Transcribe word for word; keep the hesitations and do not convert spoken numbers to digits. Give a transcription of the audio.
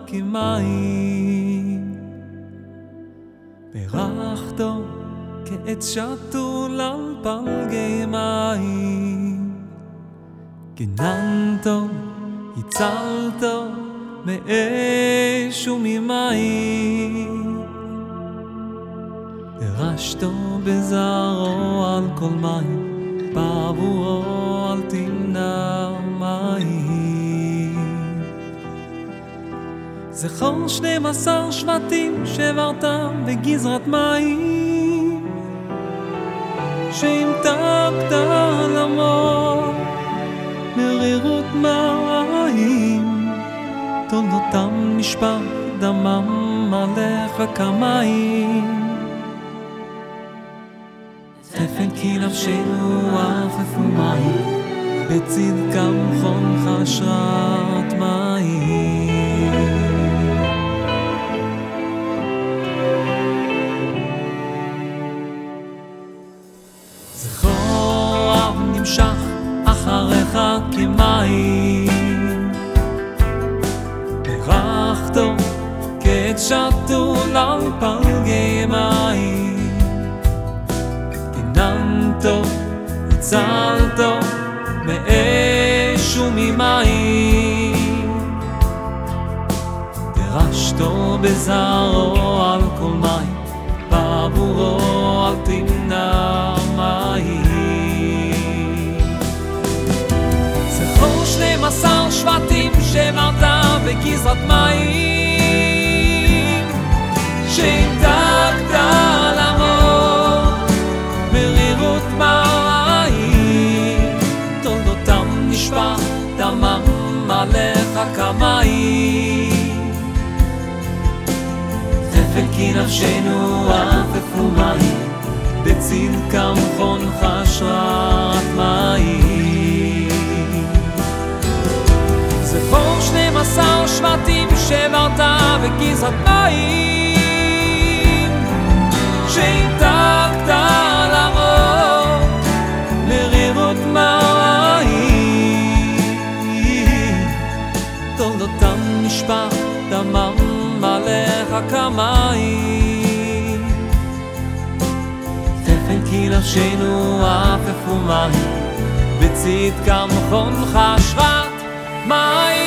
כמים. ברכתו כעץ שתול על פלגי מים, גיננתו, הצלתו מאש וממים. דרשתו בזרעו על כל מים, בעבורו אל תמנע מים. זכור שנים עשר שבטים שברתם בגזרת מים, שהמתקת על עמו מרירות מים. תולדותם נשפך דמם עליך כמים. תפן כי נפשנו עפפו מים, בצדקם חונך השראת מים. זכור אב נמשך אחריך כמים, ברכתו כעץ שתול על פלגי מים, גיננתו, הצלתו מאש וממים. דרשתו בזרעו על כל מים, בעבורו אל תמנע מים. זכור שנים עשר שבטים שברת בגזרת מים, שהמתקת על עמו מרירות מים. תולדותם נשפך דמם עליך כמים. תפן כי נפשנו עפפו מים, בצדקם חונך השראת מים. זכור שנים עשר שבטים שברת בגזרת מים, שהמתקת על עמו מרירות מים. תולדותם נשפך דמם עליך כמים. תפן כי נפשנו עפפו מים, בצדקם חונך השראת מים.